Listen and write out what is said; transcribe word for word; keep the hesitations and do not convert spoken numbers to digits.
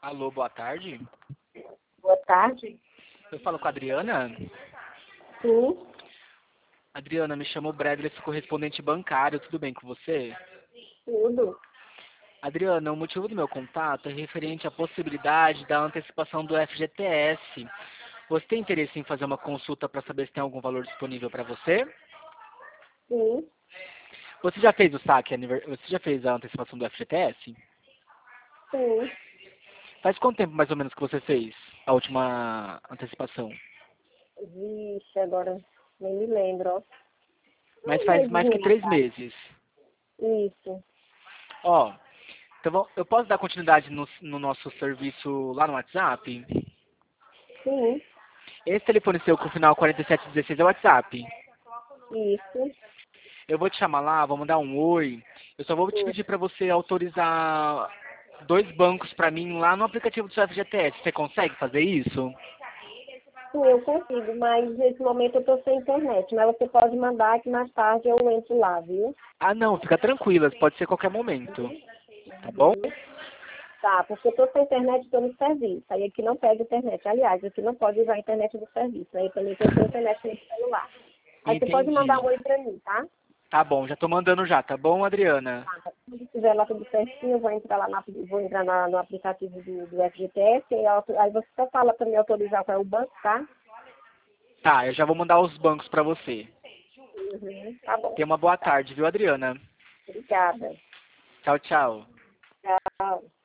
Alô, boa tarde. Boa tarde. Eu falo com a Adriana. Sim, Adriana, me chamo Bradley, sou correspondente bancário, tudo bem com você? tudo. Adriana, o motivo do meu contato é referente à possibilidade da antecipação do F G T S. Você tem interesse em fazer uma consulta para saber se tem algum valor disponível para você? Sim, Você já fez o saque, aniver- você já fez a antecipação do F G T S? sim. Faz quanto tempo mais ou menos que você fez a última antecipação? Vixe, agora nem me lembro, ó. Mas Um faz mês mais que junho, três tá? meses. Isso. Ó, então vamos- eu posso dar continuidade no, no nosso serviço lá no WhatsApp? Sim, Esse telefone seu com o final quarenta e sete dezesseis é o WhatsApp. isso. Eu vou te chamar lá, vou mandar um oi. Eu só vou te Sim, pedir para você autorizar dois bancos para mim lá no aplicativo do seu F G T S. Você consegue fazer isso? sim, eu consigo, mas nesse momento eu tô sem internet. Mas você pode mandar que mais tarde eu entro lá, viu? Ah, não, fica tranquila, pode ser a qualquer momento. Tá bom? Uhum. Tá, porque eu tô sem internet e tô no serviço. Aí aqui não pega internet. Aliás, aqui não pode usar a internet do serviço. Aí também tô sem internet no celular. Aí você pode mandar Entendi. um oi pra mim, tá? Tá bom, já tô mandando já, tá bom, Adriana? Tá, se tiver lá tudo certinho, eu vou entrar lá na, vou entrar na- no aplicativo do, do F G T S, e auto- aí você só fala para me autorizar qual é o banco, tá? Tá, eu já vou mandar os bancos para você. Uhum, tá bom. Tenha uma boa Tá. tarde, viu, Adriana? Obrigada. Tchau, tchau. Tchau.